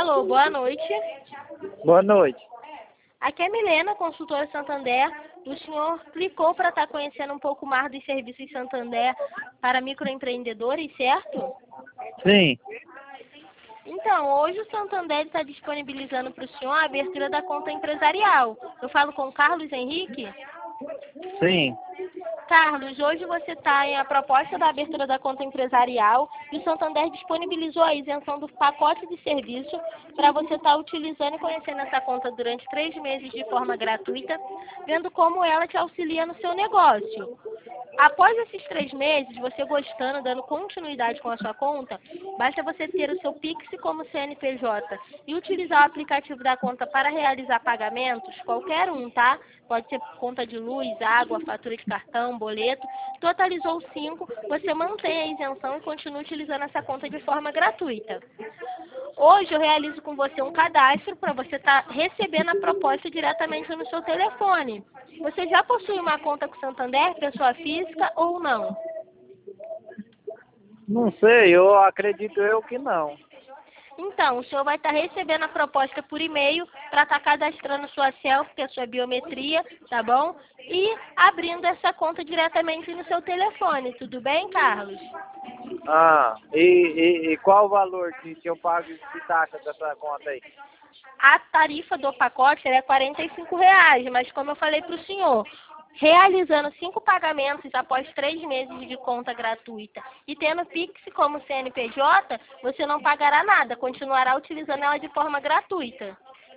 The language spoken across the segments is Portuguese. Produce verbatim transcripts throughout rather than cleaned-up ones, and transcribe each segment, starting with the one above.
Alô, boa noite. Boa noite. Aqui é Milena, consultora Santander. O senhor clicou para estar conhecendo um pouco mais dos serviços Santander para microempreendedores, certo? Sim. Então, hoje o Santander está disponibilizando para o senhor a abertura da conta empresarial. Eu falo com o Carlos Henrique? Sim. Carlos, hoje você está em a proposta da abertura da conta empresarial e o Santander disponibilizou a isenção do pacote de serviço para você estar utilizando e conhecendo essa conta durante três meses de forma gratuita, vendo como ela te auxilia no seu negócio. Após esses três meses, você gostando, dando continuidade com a sua conta, basta você ter o seu Pix como C N P J e utilizar o aplicativo da conta para realizar pagamentos, qualquer um, tá? Pode ser conta de luz, água, fatura de cartão, boleto. Totalizou cinco, você mantém a isenção e continua utilizando essa conta de forma gratuita. Hoje eu realizo com você um cadastro para você estar tá recebendo a proposta diretamente no seu telefone. Você já possui uma conta com o Santander, pessoa física ou não? Não sei, eu acredito eu que não. Então, o senhor vai estar tá recebendo a proposta por e-mail para estar tá cadastrando sua selfie, que é a sua biometria, tá bom? E abrindo essa conta diretamente no seu telefone, tudo bem, Carlos? Ah, e, e, e qual o valor que, que eu pago de taxa dessa conta aí? A tarifa do pacote é quarenta e cinco reais, mas como eu falei para o senhor, realizando cinco pagamentos após três meses de conta gratuita e tendo Pix como C N P J, você não pagará nada, continuará utilizando ela de forma gratuita.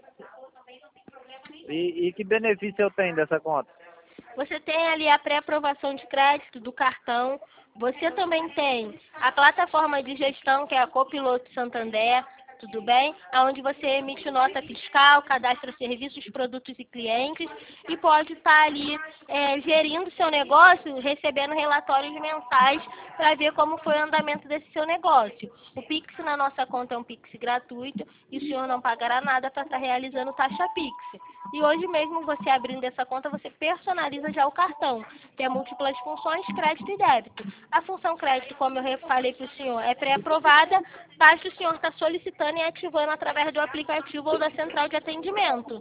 E, e que benefício eu tenho dessa conta? Você tem ali a pré-aprovação de crédito do cartão, você também tem a plataforma de gestão, que é a Copiloto Santander, tudo bem? Onde você emite nota fiscal, cadastra serviços, produtos e clientes e pode estar ali é, gerindo seu negócio, recebendo relatórios mensais para ver como foi o andamento desse seu negócio. O Pix na nossa conta é um Pix gratuito e o senhor não pagará nada para estar realizando taxa Pix. E hoje mesmo você abrindo essa conta, você personaliza já o cartão. Tem múltiplas funções, crédito e débito. A função crédito, como eu falei para o senhor, é pré-aprovada, basta o senhor estar solicitando e ativando através do aplicativo ou da central de atendimento.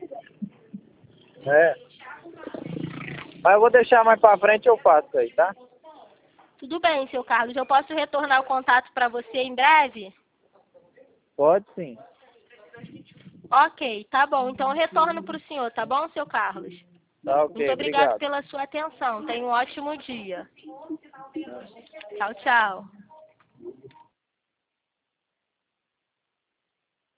É. Mas eu vou deixar mais pra frente, eu faço aí, tá? Tudo bem, seu Carlos. Eu posso retornar o contato para você em breve? Pode sim. Ok, tá bom. Então eu retorno para o senhor, tá bom, seu Carlos? Tá ok, Muito obrigado obrigado. pela sua atenção. Tenha um ótimo dia. Tchau, tchau.